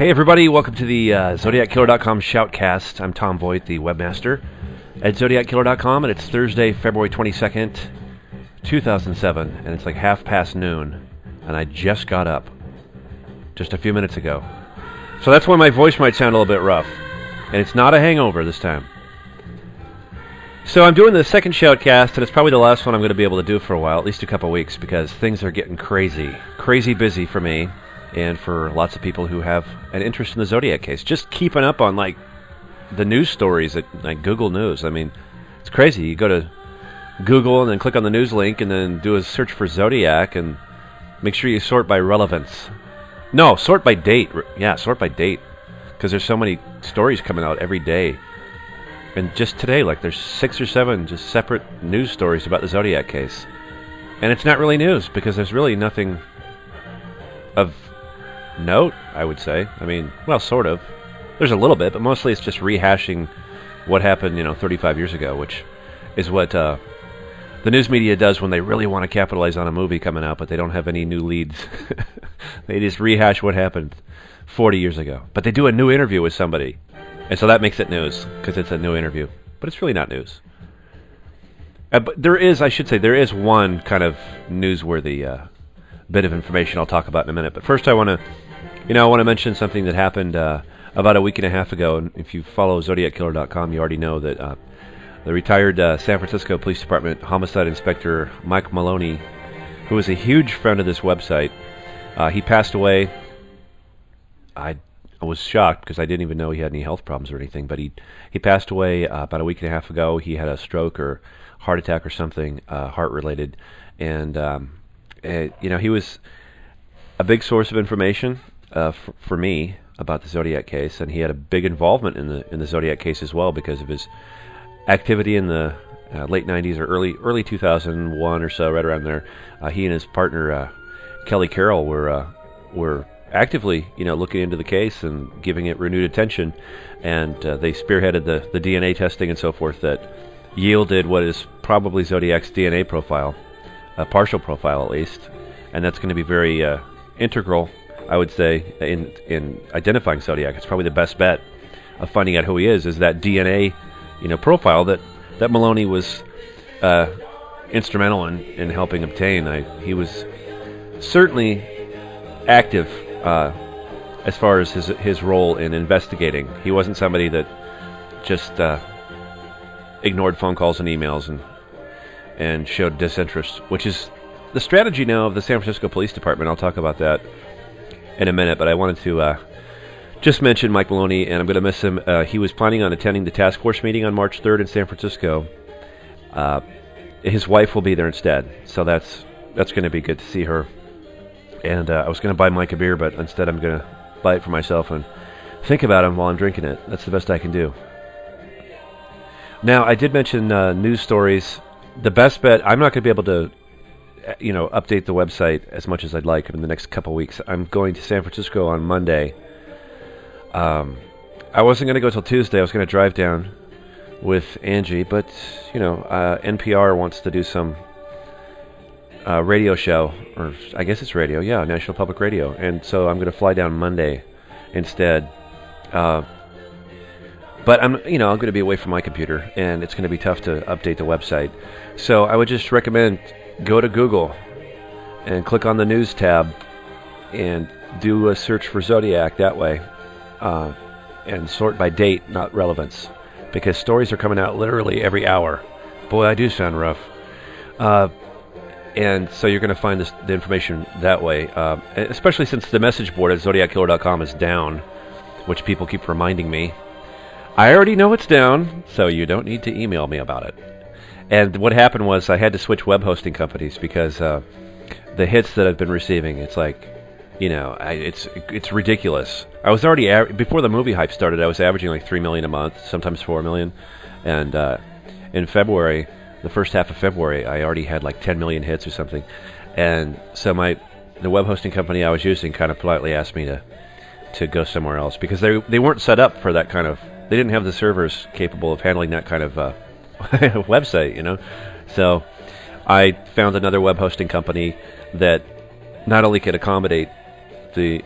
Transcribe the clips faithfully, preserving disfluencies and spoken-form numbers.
Hey everybody, welcome to the uh, Zodiac Killer dot com Shoutcast. I'm Tom Voigt, the webmaster at Zodiac Killer dot com, and it's Thursday, February twenty-second, two thousand seven, and it's like half past noon, and I just got up just a few minutes ago. So that's why my voice might sound a little bit rough, and it's not a hangover this time. So I'm doing the second Shoutcast, and it's probably the last one I'm going to be able to do for a while, at least a couple weeks, because things are getting crazy, crazy busy for me. And for lots of people who have an interest in the Zodiac case, just keeping up on like the news stories at like Google News. I mean, it's crazy. You go to Google and then click on the news link and then do a search for Zodiac and make sure you sort by relevance. No, sort by date. Yeah, sort by date, because there's so many stories coming out every day. And just today, like there's six or seven just separate news stories about the Zodiac case, and it's not really news because there's really nothing of note, I would say. I mean, well, sort of. There's a little bit, but mostly it's just rehashing what happened, you know, thirty-five years ago, which is what uh, the news media does when they really want to capitalize on a movie coming out, but they don't have any new leads. They just rehash what happened forty years ago. But they do a new interview with somebody, and so that makes it news, because it's a new interview. But it's really not news. Uh, but there is, I should say, there is one kind of newsworthy uh, bit of information I'll talk about in a minute. But first I want to, you know, I want to mention something that happened uh, about a week and a half ago. And if you follow Zodiac Killer dot com, you already know that uh, the retired uh, San Francisco Police Department Homicide Inspector Mike Maloney, who was a huge friend of this website, uh, he passed away. I, I was shocked because I didn't even know he had any health problems or anything. But he, he passed away uh, about a week and a half ago. He had a stroke or heart attack or something, uh, heart-related. And... Um, Uh, you know, he was a big source of information uh, f- for me about the Zodiac case, and he had a big involvement in the in the Zodiac case as well because of his activity in the uh, late nineties or early early two thousand one or so, right around there. Uh, he and his partner uh, Kelly Carroll were uh, were actively, you know, looking into the case and giving it renewed attention, and uh, they spearheaded the the D N A testing and so forth that yielded what is probably Zodiac's D N A profile. A partial profile, at least, and that's going to be very uh, integral, I would say, in in identifying Zodiac. It's probably the best bet of finding out who he is. Is that D N A, you know, profile that that Maloney was uh, instrumental in, in helping obtain. I, he was certainly active uh, as far as his his role in investigating. He wasn't somebody that just uh, ignored phone calls and emails and. and showed disinterest, which is the strategy now of the San Francisco Police Department. I'll talk about that in a minute, but I wanted to uh, just mention Mike Maloney, and I'm going to miss him. Uh, he was planning on attending the task force meeting on March third in San Francisco. Uh, his wife will be there instead, so that's that's going to be good to see her. And uh, I was going to buy Mike a beer, but instead I'm going to buy it for myself and think about him while I'm drinking it. That's the best I can do. Now, I did mention uh, news stories. The best bet, I'm not going to be able to, you know, update the website as much as I'd like in the next couple weeks. I'm going to San Francisco on Monday. Um, I wasn't going to go till Tuesday. I was going to drive down with Angie, but, you know, uh, N P R wants to do some uh, radio show, or I guess it's radio, yeah, National Public Radio. And so I'm going to fly down Monday instead. Uh, But I'm, you know, I'm going to be away from my computer, and it's going to be tough to update the website. So I would just recommend go to Google and click on the news tab and do a search for Zodiac that way, uh, and sort by date, not relevance, because stories are coming out literally every hour. Boy, I do sound rough. Uh, and so you're going to find this, the information that way, uh, especially since the message board at Zodiac Killer dot com is down, which people keep reminding me. I already know it's down, so you don't need to email me about it. And what happened was I had to switch web hosting companies because uh, the hits that I've been receiving, it's like, you know, I, it's it's ridiculous. I was already, av- before the movie hype started, I was averaging like three million a month, sometimes four million. And uh, in February, the first half of February, I already had like ten million hits or something. And so my the web hosting company I was using kind of politely asked me to, to go somewhere else because they they weren't set up for that kind of. They didn't have the servers capable of handling that kind of uh, website, you know. So I found another web hosting company that not only could accommodate the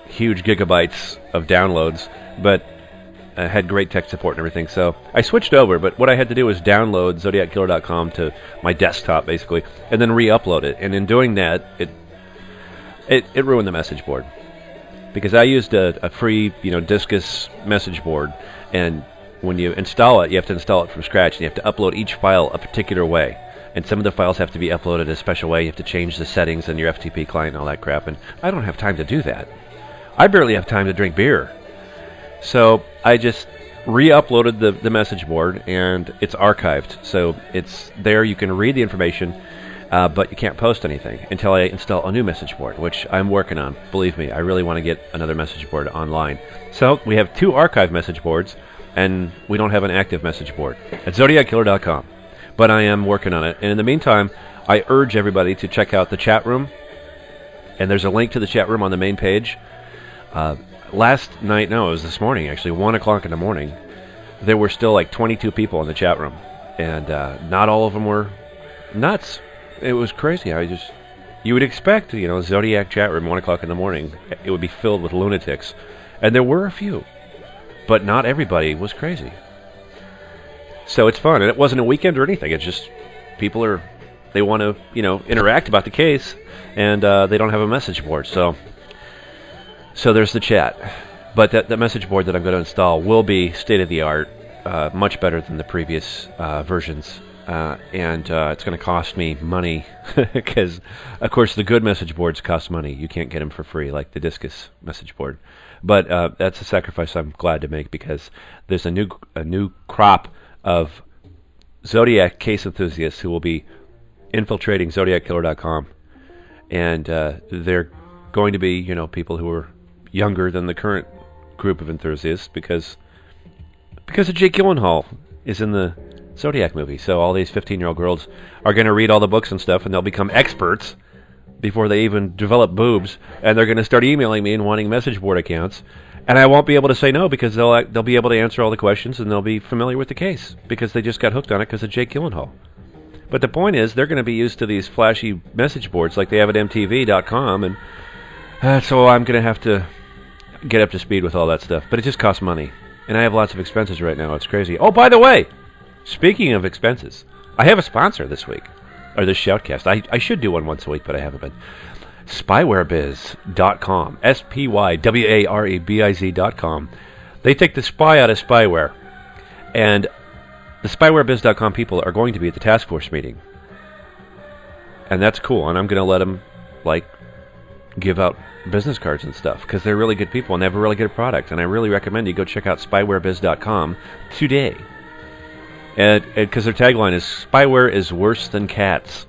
huge gigabytes of downloads, but uh, had great tech support and everything. So I switched over, but what I had to do was download Zodiac Killer dot com to my desktop, basically, and then re-upload it. And in doing that, it it, it ruined the message board. Because I used a, a free, you know, Discus message board, and when you install it, you have to install it from scratch, and you have to upload each file a particular way. And some of the files have to be uploaded a special way. You have to change the settings in your F T P client and all that crap, and I don't have time to do that. I barely have time to drink beer. So I just re-uploaded the, the message board, and it's archived. So it's there. You can read the information, uh, but you can't post anything until I install a new message board, which I'm working on. Believe me, I really want to get another message board online. So we have two archive message boards, and we don't have an active message board at Zodiac Killer dot com. But I am working on it. And in the meantime, I urge everybody to check out the chat room. And there's a link to the chat room on the main page. Uh, last night, no, it was this morning, actually, one o'clock in the morning, there were still like twenty-two people in the chat room. And uh, not all of them were nuts. It was crazy. I just, you would expect, you know, Zodiac chat room, one o'clock in the morning, it would be filled with lunatics. And there were a few. But not everybody was crazy. So it's fun, and it wasn't a weekend or anything. It's just people are, they want to, you know, interact about the case, and uh, they don't have a message board. So, so there's the chat. But that the message board that I'm going to install will be state of the art, uh, much better than the previous uh, versions, uh, and uh, it's going to cost me money because, of course, the good message boards cost money. You can't get them for free like the Discus message board. But uh, that's a sacrifice I'm glad to make because there's a new a new crop of Zodiac case enthusiasts who will be infiltrating Zodiac Killer dot com, and uh, they're going to be, you know, people who are younger than the current group of enthusiasts because because of Jake Gyllenhaal is in the Zodiac movie. So all these fifteen-year-old girls are going to read all the books and stuff, and they'll become experts before they even develop boobs, and they're going to start emailing me and wanting message board accounts. And I won't be able to say no because they'll they'll be able to answer all the questions and they'll be familiar with the case because they just got hooked on it because of Jake Gyllenhaal. But the point is, they're going to be used to these flashy message boards like they have at M T V dot com, and uh, so I'm going to have to get up to speed with all that stuff. But it just costs money, and I have lots of expenses right now. It's crazy. Oh, by the way, speaking of expenses, I have a sponsor this week, or this Shoutcast. I, I should do one once a week, but I haven't been. Spyware Biz dot com. S P Y W A R E B I Z dot com. They take the spy out of spyware. And the Spyware Biz dot com people are going to be at the task force meeting. And that's cool. And I'm going to let them, like, give out business cards and stuff because they're really good people and they have a really good product. And I really recommend you go check out Spyware Biz dot com today. And because their tagline is, Spyware is worse than cats.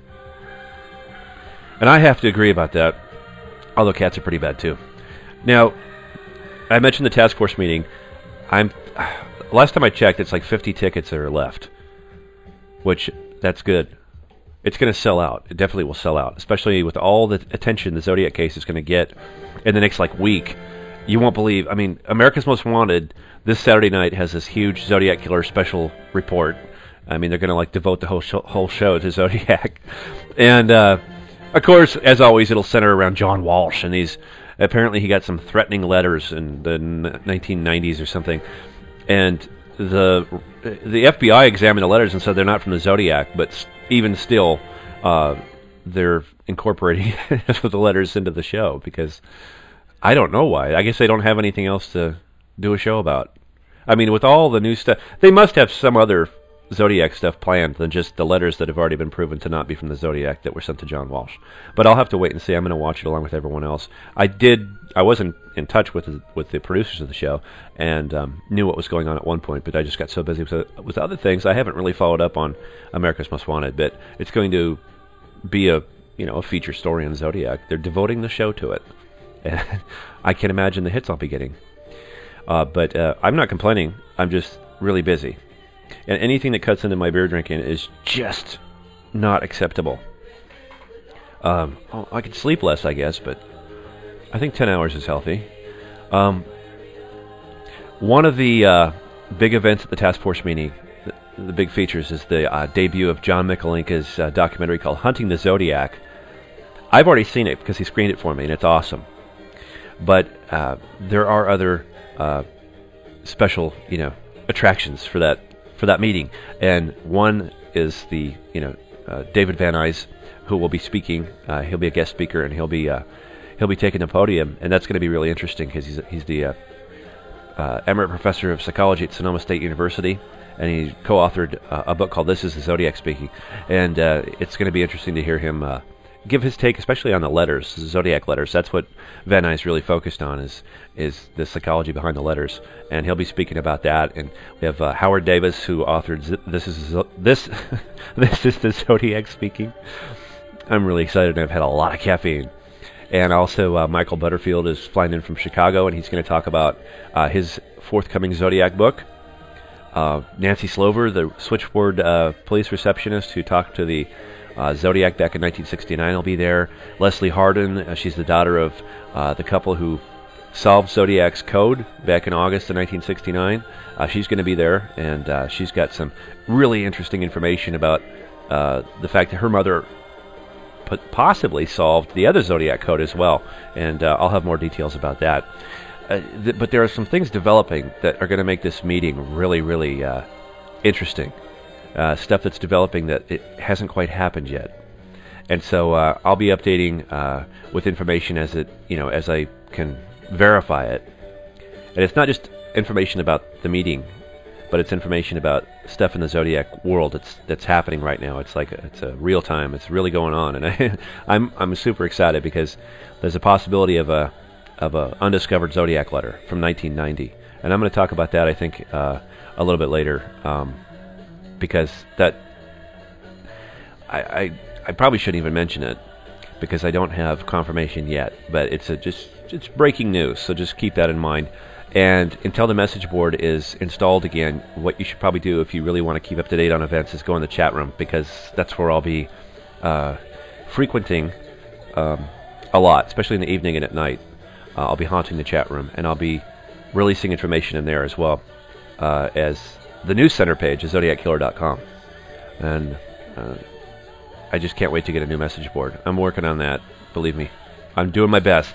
And I have to agree about that, although cats are pretty bad too. Now, I mentioned the task force meeting. I'm last time I checked, it's like fifty tickets that are left, which that's good. It's going to sell out. It definitely will sell out, especially with all the attention the Zodiac case is going to get in the next like week. You won't believe. I mean, America's Most Wanted this Saturday night has this huge Zodiac Killer special report. I mean, they're going to like devote the whole show, whole show to Zodiac, and. uh Of course, as always, it'll center around John Walsh, and he's apparently he got some threatening letters in the nineteen nineties or something, and the the F B I examined the letters and said they're not from the Zodiac, but even still, uh, they're incorporating the letters into the show because I don't know why. I guess they don't have anything else to do a show about. I mean, with all the new stuff, they must have some other Zodiac stuff planned than just the letters that have already been proven to not be from the Zodiac that were sent to John Walsh. But I'll have to wait and see. I'm going to watch it along with everyone else. I did. I wasn't in touch with the, with the producers of the show and um, knew what was going on at one point, but I just got so busy with, with other things. I haven't really followed up on America's Most Wanted. But it's going to be a you know a feature story on Zodiac. They're devoting the show to it, and I can imagine the hits I'll be getting. Uh, but uh, I'm not complaining. I'm just really busy. And anything that cuts into my beer drinking is just not acceptable. Um, oh, I could sleep less, I guess, but I think ten hours is healthy. Um, one of the uh, big events at the task force meeting, the, the big features, is the uh, debut of John Mikulinka's uh, documentary called Hunting the Zodiac. I've already seen it because he screened it for me, and it's awesome. But uh, there are other uh, special, you know, attractions for that for that meeting, and one is the, you know, uh, David Van Nuys, who will be speaking. Uh, he'll be a guest speaker, and he'll be uh, he'll be taking the podium, and that's going to be really interesting because he's he's the uh, uh, emerite professor of psychology at Sonoma State University, and he co-authored uh, a book called "This Is the Zodiac Speaking," and uh, it's going to be interesting to hear him uh, give his take, especially on the letters, the zodiac letters. That's what Van Nuys really focused on, is is the psychology behind the letters, and he'll be speaking about that. And we have uh, Howard Davis, who authored Z- "This Is This This Is the Zodiac Speaking." I'm really excited, and I've had a lot of caffeine. And also, uh, Michael Butterfield is flying in from Chicago, and he's going to talk about uh, his forthcoming Zodiac book. Uh, Nancy Slover, the switchboard uh, police receptionist who talked to the uh, Zodiac back in nineteen sixty-nine, will be there. Leslie Hardin, uh, she's the daughter of uh, the couple who solved Zodiac's code back in August of nineteen sixty-nine. Uh, she's going to be there, and uh, she's got some really interesting information about uh, the fact that her mother possibly solved the other Zodiac code as well, and uh, I'll have more details about that. Uh, th- but there are some things developing that are going to make this meeting really, really uh, interesting. Uh, stuff that's developing that it hasn't quite happened yet, and so uh, I'll be updating uh, with information as it, you know, as I can verify it. And it's not just information about the meeting, but it's information about stuff in the Zodiac world that's that's happening right now. It's like a, it's a real time. It's really going on, and I, I'm I'm super excited because there's a possibility of a of a undiscovered Zodiac letter from nineteen ninety, and I'm going to talk about that, I think, uh, a little bit later, um, because that I, I I probably shouldn't even mention it because I don't have confirmation yet, but it's a just it's breaking news, so just keep that in mind. And until the message board is installed again, what you should probably do if you really want to keep up to date on events is go in the chat room, because that's where I'll be uh, frequenting um, a lot, especially in the evening and at night. Uh, I'll be haunting the chat room, and I'll be releasing information in there as well uh, as the news center page is zodiac killer dot com. And uh, I just can't wait to get a new message board. I'm working on that, believe me. I'm doing my best.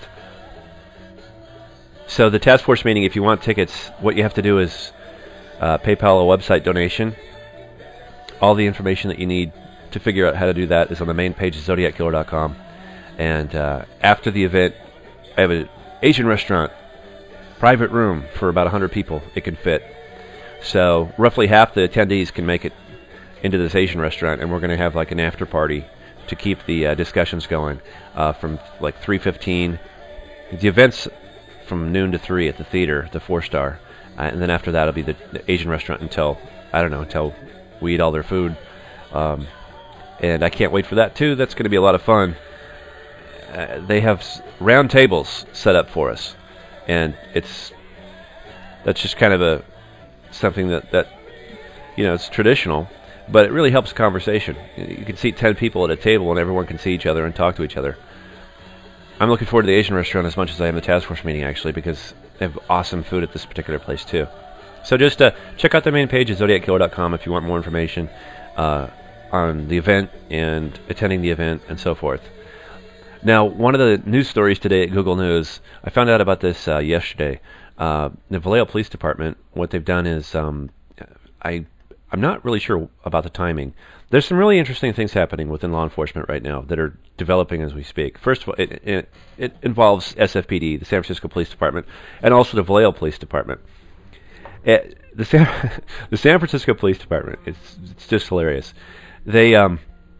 So the task force meeting, if you want tickets, what you have to do is uh, PayPal a website donation. All the information that you need to figure out how to do that is on the main page of zodiac killer dot com. And uh, after the event, I have an Asian restaurant, private room for about one hundred people it can fit. So roughly half the attendees can make it into this Asian restaurant, and we're going to have like an after party to keep the uh, discussions going uh, from like three fifteen. The event's from noon to three at the theater, the four star, uh, and then after that it'll be the, the Asian restaurant until I don't know until we eat all their food, um, and I can't wait for that too. That's going to be a lot of fun. Uh, they have s- round tables set up for us, and it's that's just kind of a something that that you know it's traditional, but it really helps conversation. You can seat ten people at a table, and everyone can see each other and talk to each other. I'm looking forward to the Asian restaurant as much as I am the task force meeting, actually, because they have awesome food at this particular place, too. So just uh, check out the main page at zodiac killer dot com if you want more information uh, on the event and attending the event and so forth. Now, one of the news stories today at Google News, I found out about this uh, yesterday. Uh, the Vallejo Police Department, what they've done is, um, I, I'm not really sure about the timing. There's some really interesting things happening within law enforcement right now that are developing as we speak. First of all, it, it, it involves S F P D, the San Francisco Police Department, and also the Vallejo Police Department. It, the, San, the San Francisco Police Department, it's, it's just hilarious. They um,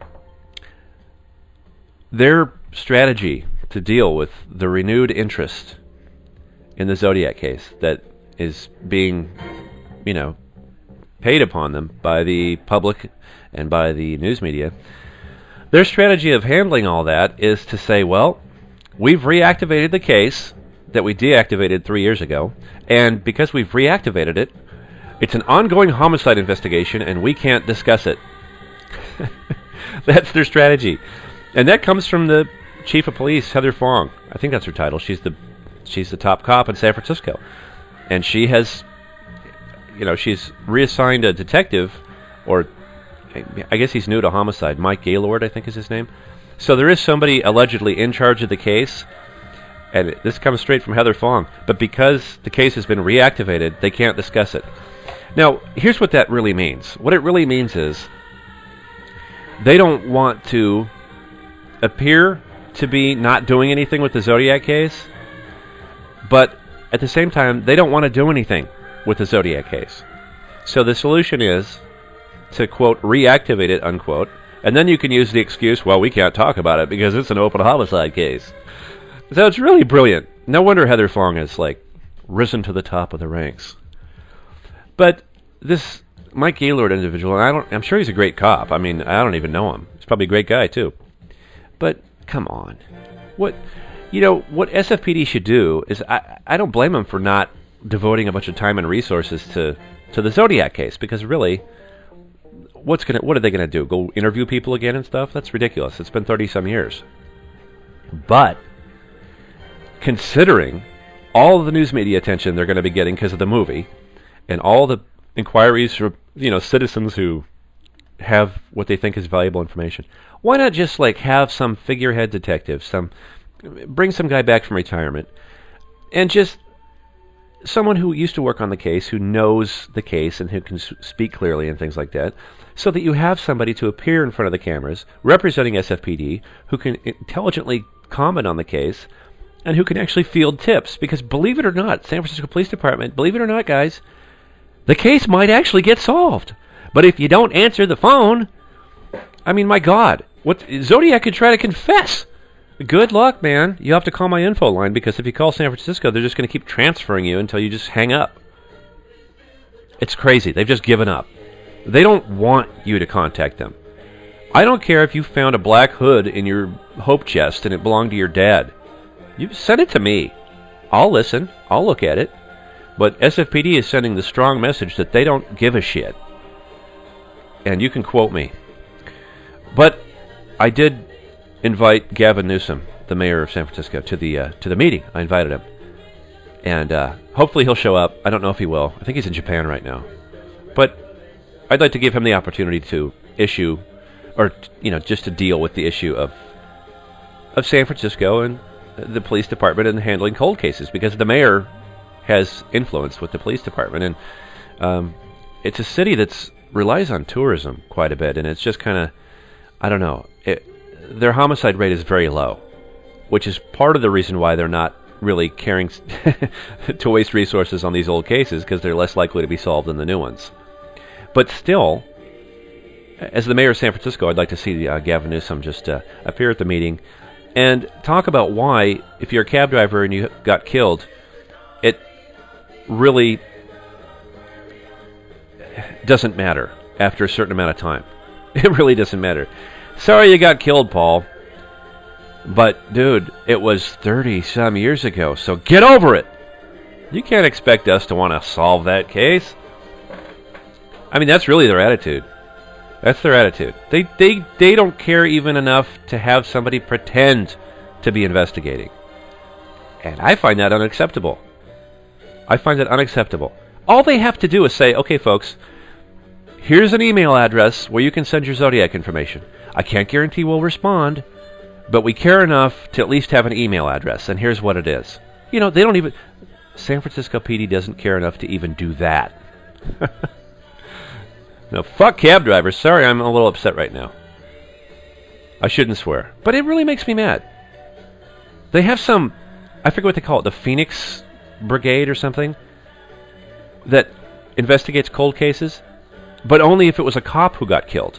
their strategy to deal with the renewed interest in the Zodiac case that is being, you know, paid upon them by the public and by the news media, their strategy of handling all that is to say, well, we've reactivated the case that we deactivated three years ago, and because we've reactivated it, it's an ongoing homicide investigation, and we can't discuss it. That's their strategy. And that comes from the chief of police, Heather Fong. I think that's her title. She's the she's the top cop in San Francisco. And she has, you know, she's reassigned a detective, or I guess he's new to homicide. Mike Gaylord, I think is his name. So there is somebody allegedly in charge of the case, And this comes straight from Heather Fong. But because the case has been reactivated, they can't discuss it. Now, here's what that really means. What it really means is they don't want to appear to be not doing anything with the Zodiac case, but at the same time, they don't want to do anything with the Zodiac case. So the solution is to, quote, reactivate it, unquote, and then you can use the excuse, well, we can't talk about it because it's an open homicide case. So it's really brilliant. No wonder Heather Fong has, like, risen to the top of the ranks. But this Mike Gaylord individual, and I don't, I'm sure he's a great cop. I mean, I don't even know him. He's probably a great guy, too. But, come on. What, you know, what S F P D should do is, I, I don't blame him for not devoting a bunch of time and resources to, to the Zodiac case, because really, what's gonna, what are they going to do? Go interview people again and stuff? That's ridiculous. It's been thirty-some years. But considering all of the news media attention they're going to be getting because of the movie, and all the inquiries from, you know, citizens who have what they think is valuable information, why not just like have some figurehead detective, some bring some guy back from retirement, and just someone who used to work on the case, who knows the case and who can speak clearly and things like that, so that you have somebody to appear in front of the cameras representing S F P D who can intelligently comment on the case and who can actually field tips. Because believe it or not, San Francisco Police Department, believe it or not, guys, the case might actually get solved. But if you don't answer the phone, I mean, my God, what Zodiac could try to confess. Good luck, man. You have to call my info line, because if you call San Francisco, they're just going to keep transferring you until you just hang up. It's crazy. They've just given up. They don't want you to contact them. I don't care if you found a black hood in your hope chest and it belonged to your dad. You send it to me. I'll listen. I'll look at it. But S F P D is sending the strong message that they don't give a shit. And you can quote me. But I did invite Gavin Newsom, the mayor of San Francisco, to the uh, to the meeting. I invited him. And uh, hopefully he'll show up. I don't know if he will. I think he's in Japan right now. But I'd like to give him the opportunity to issue, or, you know, just to deal with the issue of of San Francisco and the police department and handling cold cases, because the mayor has influence with the police department. And um, it's a city that relies on tourism quite a bit, and it's just kind of, I don't know, it, their homicide rate is very low, which is part of the reason why they're not really caring to waste resources on these old cases, because they're less likely to be solved than the new ones. But still, as the mayor of San Francisco, I'd like to see uh, Gavin Newsom just uh, appear at the meeting and talk about why, if you're a cab driver and you got killed, it really doesn't matter after a certain amount of time. It really doesn't matter. Sorry you got killed, Paul. But, dude, it was thirty-some years ago, so get over it. You can't expect us to want to solve that case. I mean, that's really their attitude. That's their attitude. They, they, they don't care even enough to have somebody pretend to be investigating. And I find that unacceptable. I find that unacceptable. All they have to do is say, okay, folks, here's an email address where you can send your Zodiac information. I can't guarantee we'll respond, but we care enough to at least have an email address, and here's what it is. You know, they don't even... San Francisco P D doesn't care enough to even do that. No, fuck cab drivers. Sorry, I'm a little upset right now. I shouldn't swear. But it really makes me mad. They have some... I forget what they call it. The Phoenix Brigade or something? That investigates cold cases. But only if it was a cop who got killed.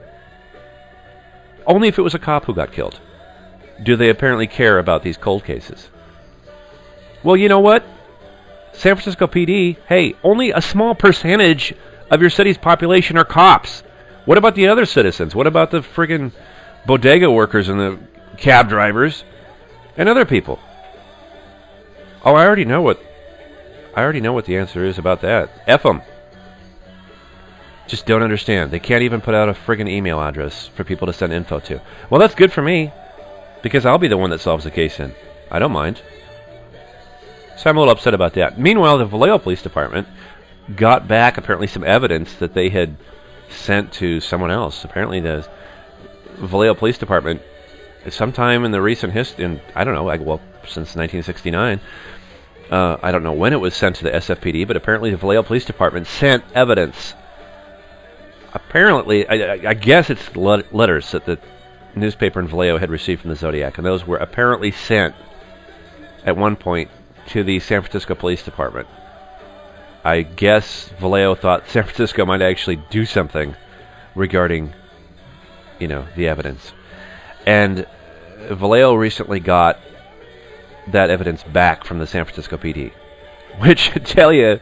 Only if it was a cop who got killed do they apparently care about these cold cases. Well, you know what? San Francisco P D, hey, only a small percentage of your city's population are cops. What about the other citizens? What about the friggin' bodega workers and the cab drivers and other people? Oh, I already know what I already know what the answer is about that. F them. Just don't understand. They can't even put out a friggin' email address for people to send info to. Well, that's good for me, because I'll be the one that solves the case in. I don't mind. So I'm a little upset about that. Meanwhile, the Vallejo Police Department got back apparently some evidence that they had sent to someone else. Apparently the Vallejo Police Department sometime in the recent history, in, I don't know, like, well, since nineteen sixty-nine, uh, I don't know when it was sent to the S F P D, but apparently the Vallejo Police Department sent evidence. Apparently, I, I, I guess it's let- letters that the newspaper in Vallejo had received from the Zodiac, and those were apparently sent at one point to the San Francisco Police Department. I guess Vallejo thought San Francisco might actually do something regarding, you know, the evidence. And Vallejo recently got that evidence back from the San Francisco P D, which, I tell you,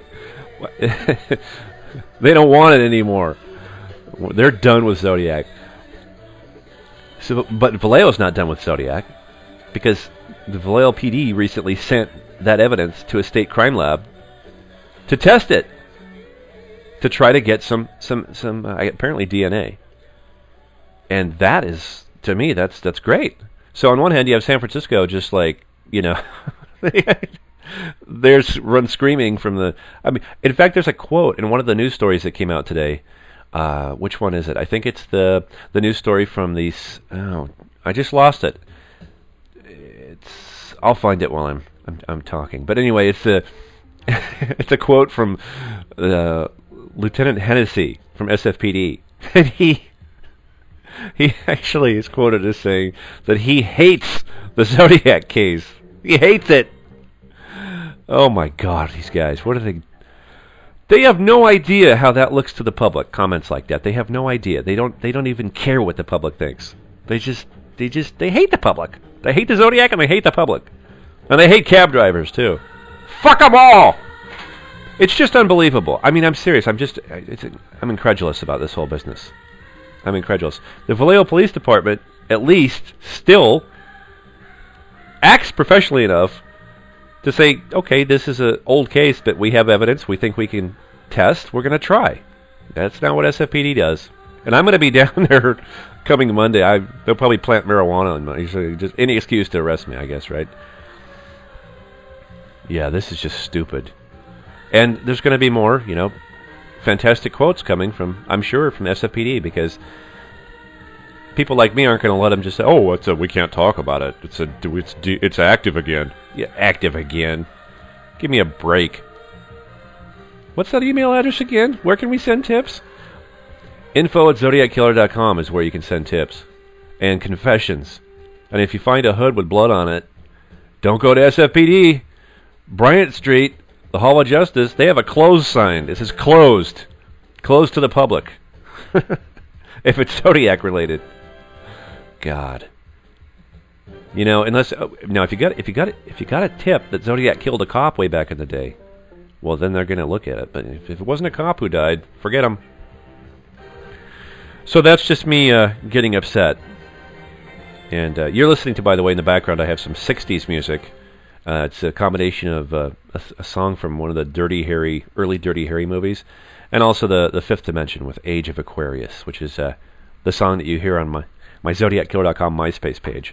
they don't want it anymore. They're done with Zodiac. So, but Vallejo's not done with Zodiac, because the Vallejo P D recently sent that evidence to a state crime lab to test it, to try to get some some some uh, apparently D N A. And that is, to me, that's that's great. So on one hand, you have San Francisco just like, you know, there's run screaming from the. I mean, in fact, there's a quote in one of the news stories that came out today. Uh, which one is it? I think it's the the news story from these. Oh, I just lost it. It's. I'll find it while I'm I'm, I'm talking. But anyway, it's a it's a quote from uh, Lieutenant Hennessy from S F P D, and he he actually is quoted as saying that he hates the Zodiac case. He hates it. Oh my God, these guys! What are they? They have no idea how that looks to the public. Comments like that, they have no idea. They don't. They don't even care what the public thinks. They just. They just. They hate the public. They hate the Zodiac and they hate the public, and they hate cab drivers too. Fuck them all. It's just unbelievable. I mean, I'm serious. I'm just. It's, I'm incredulous about this whole business. I'm incredulous. The Vallejo Police Department, at least, still acts professionally enough to say, okay, this is an old case, but we have evidence we think we can test. We're going to try. That's not what S F P D does. And I'm going to be down there coming Monday. I, they'll probably plant marijuana on me. So just any excuse to arrest me, I guess, right? Yeah, this is just stupid. And there's going to be more, you know, fantastic quotes coming from, I'm sure, from S F P D, because people like me aren't going to let them just say, "Oh, it's a, we can't talk about it. It's a, it's it's active again." Yeah, active again. Give me a break. What's that email address again? Where can we send tips? Info at zodiac killer dot com is where you can send tips and confessions. And if you find a hood with blood on it, don't go to S F P D. Bryant Street, the Hall of Justice, they have a closed sign. This is closed. Closed to the public. If it's Zodiac related. God. You know, unless uh, now if you got if you got if you got a tip that Zodiac killed a cop way back in the day, well then they're going to look at it. But if, if it wasn't a cop who died, forget him. So that's just me uh, getting upset. And uh, you're listening to, by the way, in the background, I have some sixties music. Uh, it's a combination of uh, a, a song from one of the Dirty Harry, early Dirty Harry movies, and also the the Fifth Dimension with Age of Aquarius, which is uh, the song that you hear on my my zodiac killer dot com MySpace page,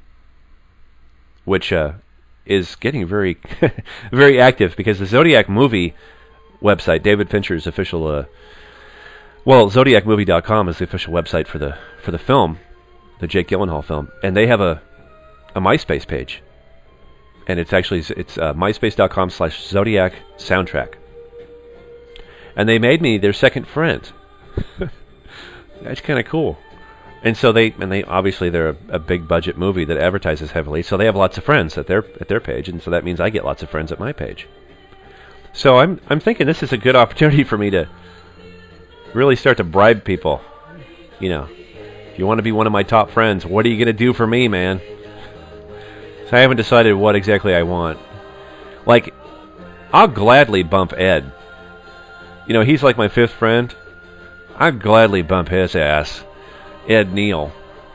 which uh, is getting very very active because the Zodiac movie website, David Fincher's official, uh, well, zodiac movie dot com is the official website for the for the film, the Jake Gyllenhaal film, and they have a a MySpace page, and it's actually it's uh, myspace dot com slash zodiac soundtrack, and they made me their second friend. That's kind of cool. And so they, and they obviously they're a, a big budget movie that advertises heavily, so they have lots of friends at their at their page, and so that means I get lots of friends at my page. So I'm I'm thinking this is a good opportunity for me to really start to bribe people. You know, if you want to be one of my top friends, what are you going to do for me, man? So I haven't decided what exactly I want. Like, I'll gladly bump Ed. You know, he's like my fifth friend. I'd gladly bump his ass. Ed Neal.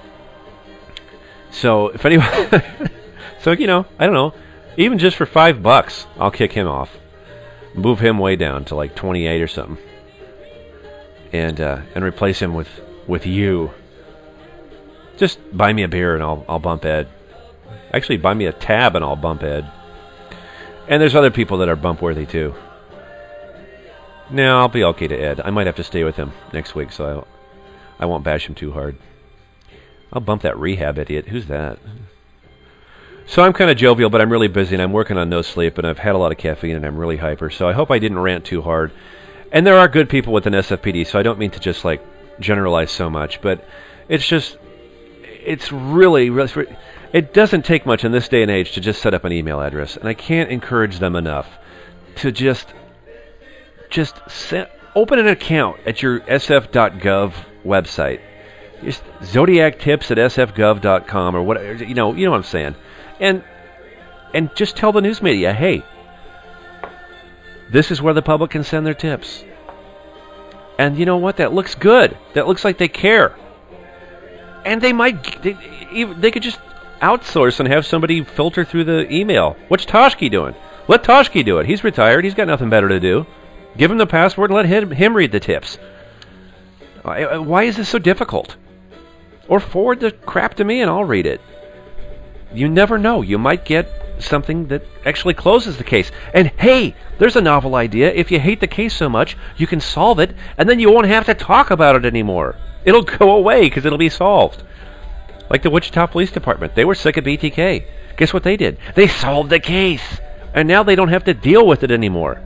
So if anyone, so you know, I don't know, even just for five bucks, I'll kick him off, move him way down to like twenty-eight or something, and uh, and replace him with with you. Just buy me a beer and I'll I'll bump Ed. Actually, buy me a tab and I'll bump Ed. And there's other people that are bump worthy too. No, I'll be okay to Ed. I might have to stay with him next week, so I I won't bash him too hard. I'll bump that rehab idiot. Who's that? So I'm kind of jovial, but I'm really busy, and I'm working on no sleep, and I've had a lot of caffeine, and I'm really hyper. So I hope I didn't rant too hard. And there are good people within S F P D, so I don't mean to just like generalize so much, but it's just, it's really, really, it doesn't take much in this day and age to just set up an email address, and I can't encourage them enough to just, just set, open an account at your S F dot gov website. Just Zodiac tips at S F gov dot com or whatever, you know, you know what I'm saying. And and just tell the news media, hey, this is where the public can send their tips. And you know what? That looks good. That looks like they care. And they might, they, they could just outsource and have somebody filter through the email. What's Toshki doing? Let Toshki do it. He's retired. He's got nothing better to do. Give him the password and let him, him read the tips. Why is this so difficult? Or forward the crap to me and I'll read it. You never know. You might get something that actually closes the case. And hey, there's a novel idea. If you hate the case so much, you can solve it, and then you won't have to talk about it anymore. It'll go away because it'll be solved. Like the Wichita Police Department. They were sick of B T K. Guess what they did? They solved the case. And now they don't have to deal with it anymore.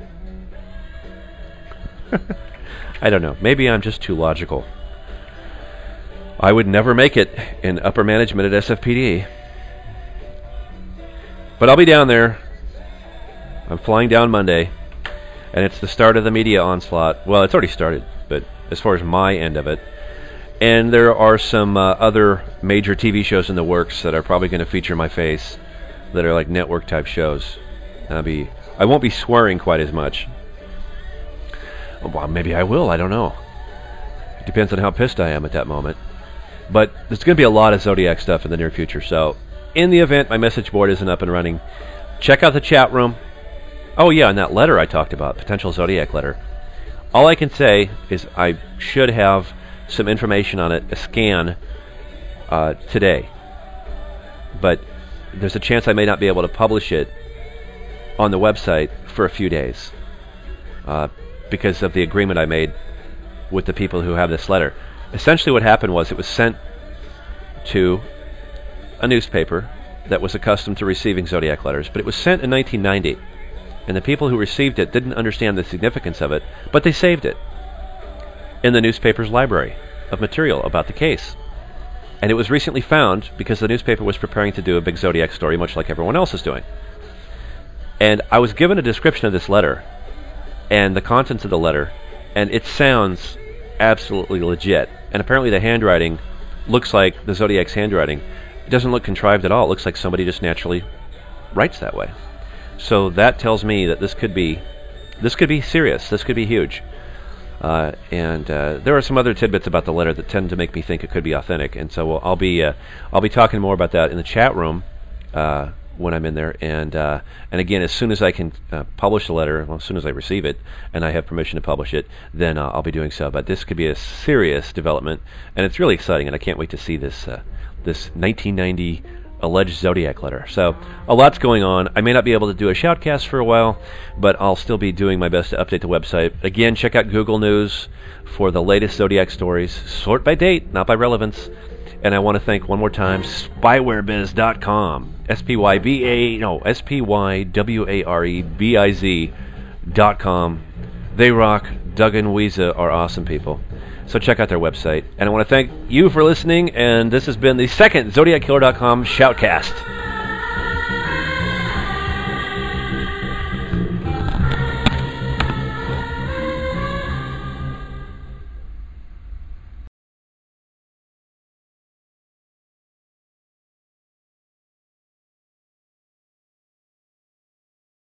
I don't know. Maybe I'm just too logical. I would never make it in upper management at S F P D. But I'll be down there. I'm flying down Monday, and it's the start of the media onslaught. Well, it's already started, but as far as my end of it. And there are some uh, other major T V shows in the works that are probably going to feature my face that are like network-type shows. I'll be, I won't be swearing quite as much. Well, maybe I will. I don't know. It depends on how pissed I am at that moment. But there's going to be a lot of Zodiac stuff in the near future, so in the event my message board isn't up and running, check out the chat room. Oh yeah, and that letter I talked about, potential Zodiac letter. All I can say is I should have some information on it, a scan, uh, today. But there's a chance I may not be able to publish it on the website for a few days uh, because of the agreement I made with the people who have this letter. Essentially what happened was it was sent to a newspaper that was accustomed to receiving Zodiac letters, but it was sent in nineteen ninety, and the people who received it didn't understand the significance of it, but they saved it in the newspaper's library of material about the case. And it was recently found because the newspaper was preparing to do a big Zodiac story, much like everyone else is doing. And I was given a description of this letter and the contents of the letter, and it sounds absolutely legit. And apparently the handwriting looks like the Zodiac's handwriting. It doesn't look contrived at all. It looks like somebody just naturally writes that way. So that tells me that this could be, this could be serious. This could be huge. Uh, and uh, there are some other tidbits about the letter that tend to make me think it could be authentic. And so we'll, I'll be, uh, I'll be talking more about that in the chat room uh, when I'm in there. And uh, and again, as soon as I can uh, publish the letter, well, as soon as I receive it and I have permission to publish it, then uh, I'll be doing so. But this could be a serious development, and it's really exciting. And I can't wait to see this. Uh, this nineteen ninety alleged Zodiac letter. So a lot's going on. I may not be able to do a shoutcast for a while, but I'll still be doing my best to update the website. Again, check out Google News for the latest Zodiac stories. Sort by date, not by relevance. And I want to thank one more time spywarebiz dot com. S P Y B A no S P Y W A R E B I Z dot com. They rock. Doug and Weeza are awesome people. So check out their website. And I want to thank you for listening, and this has been the second Zodiac Killer dot com Shoutcast.